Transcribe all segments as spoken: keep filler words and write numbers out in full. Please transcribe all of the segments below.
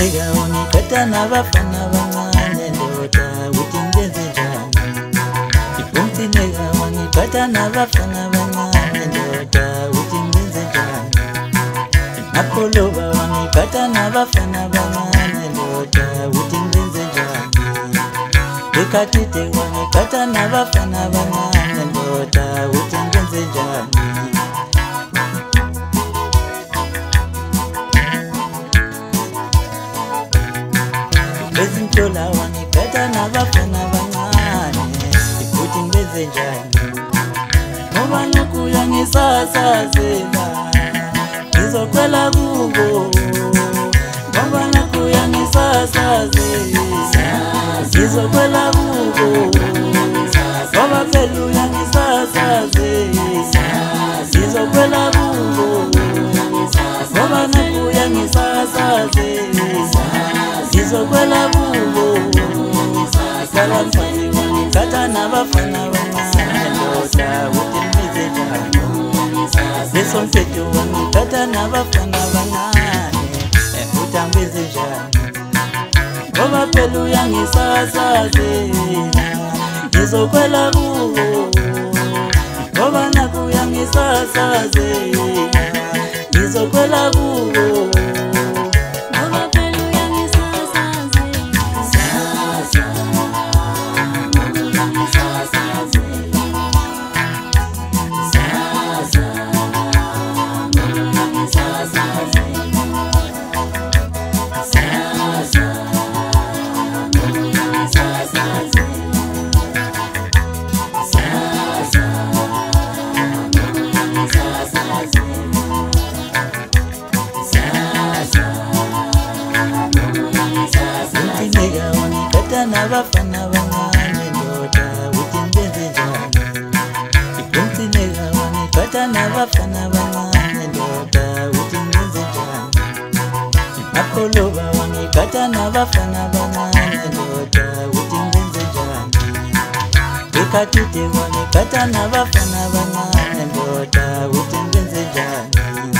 Utinega unikata nabafana bangane ndoda uthi ngenze njani. Utinega unikata nabafana bangane ndoda uthi ngenze njani. Napoloba unikata nabafana bangane ndoda uthi ngenze njani. Ekatite unikata nabafana bangane ndoda uthi ngenze njani. Ezintola wanipeta nabafana bangane ikuthi ngenze njani. Ngoba nokuya ngisasazela ngizokwela kubo. Ngoba nokuya ngisasazela ngizokwela kubo. Ngoba phela uya ngisasazela ngizokwela kubo. Ngoba nokuya ngisasazela ngizokwela kubo. Sala mfani wanikata nabafana bangane ndoda uthi ngenze njani. Leso mfethu wanikata nabafana bangane uthi ngenze njani. Ngoba phela uyangisasazela ngizokwela kubo. Ngoba nakuya ngisasazela ngizokwela kubo. Utinega unikata nabafana bangane ndoda uthi ngenze njani. Utinega unikata nabafana bangane ndoda uthi ngenze njani. Napoloba unikata nabafana bangane ndoda uthi ngenze njani. Ekatite unikata nabafana bangane ndoda uthi ngenze njani.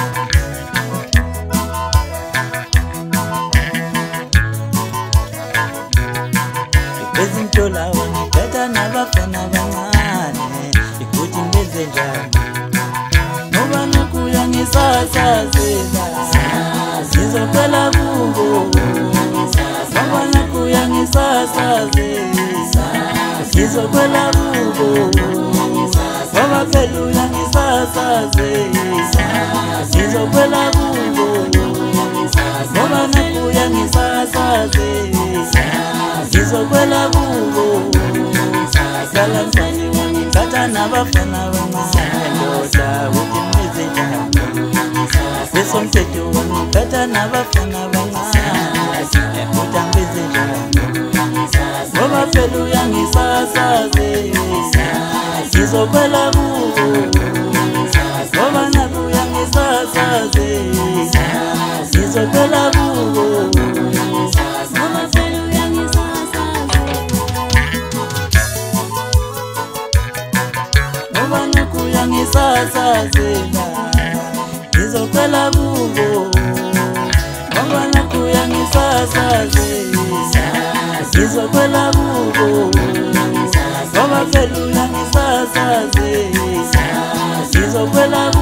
Ezintola wanikata nabafana bangane ikuthi ngenze njani. Ngoba nokuya ngisasazela ngizokwela kubo. Ngoba nokuya ngisasazela ngizokwela kubo. Ngoba phela uya ngisasazela ngizokwela kubo. Ngoba nokuya ngisasazela ngizokwela kubo. Sala mfani wanikata nabafana bangane ndoda uthi ngenze njani. Leso mfethu wanikata nabafana bangane uthi ngenze njani. Ngoba phela uyangisasazela ngizokwela kubo. Ngoba nakuya ngisasazela ngizokwela kubo. Ngoba nokuya ngisasazela ngizokwela kubo. Ngoba nokuya ngisasazela ngizokwela kubo. Ngoba phela uyangisasazela ngizokwela kubo.